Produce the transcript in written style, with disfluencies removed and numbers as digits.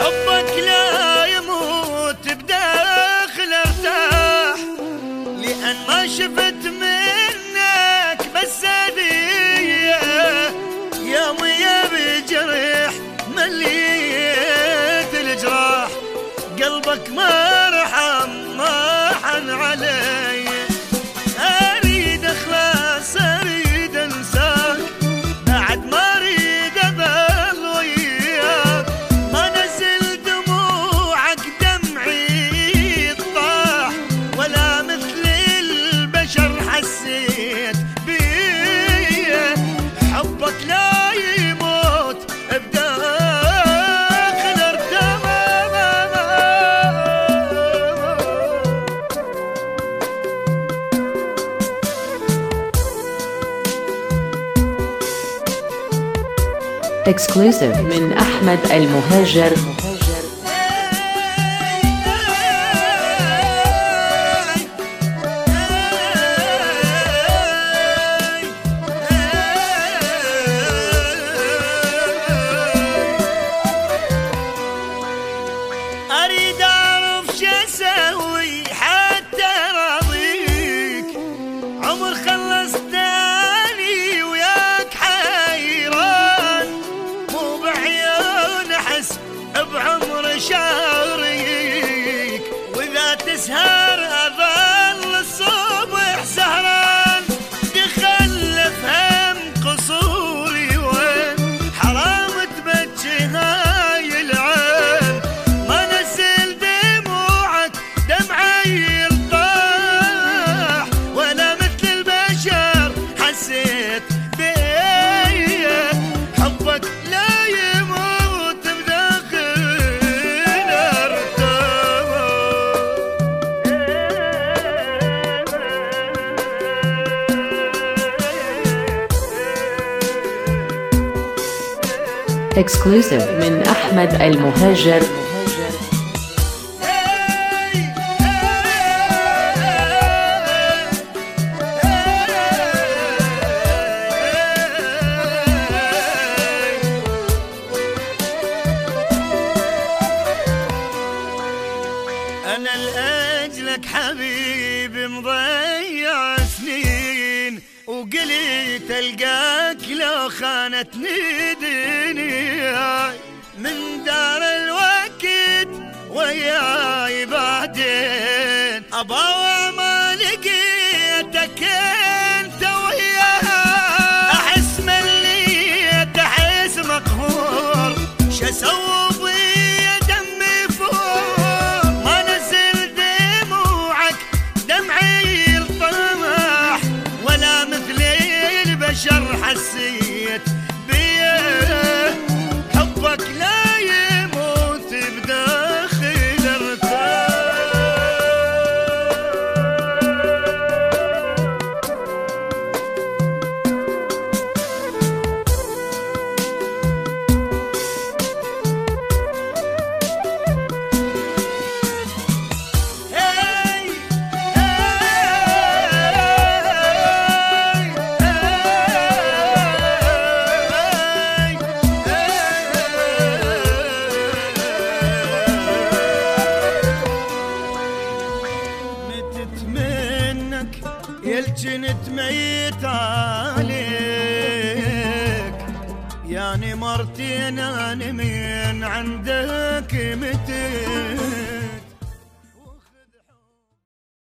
حبك لا يموت بداخل ارتاح، لأن ما شفت منك بس هدية، يومية بجرح مليت الجراح، قلبك ما رحم ما حن علي، أريد أخلص أريد أنساك، بعد ما أريد أظل وياك، ما نزل دموعك دمعي طاح، ولا مثل البشر حسيت بيه، حبك لا يموت بداخل ارتاح. Exclusive من أحمد المهاجر. أريد أعرف شو أسوي حتى راضيك، عمر خلصتني وياك حيران، مو بعيون أحس بعمر شاريك، وإذا تسهر أظل الصبح سهران، دخل فهم قصوري وين، حرام تبكي هاي العين، ما نزل دموعك دمعي يرطاح، ولا مثل البشر حسيت بيه، حبك لا يموت بداخل ارتاح. Exclusive من أحمد المهاجر. أنا لأجلك حبيبي مضيع سنين، وقلت ألقاك لو خانتني دنياي، من دار الوقت وياي بعدين، أبا ما لقيتك أنت وياي، أحس مليت أحس مقهور، شو أسوي بيا دمي فور، ما نزل دموعك دمعي الطمح، ولا مثل البشر حسيت بيه، حبك لا يموت بداخل ارتاح. متت منك يلجنت ميت عليك، يعني مرتين انا من عندك متت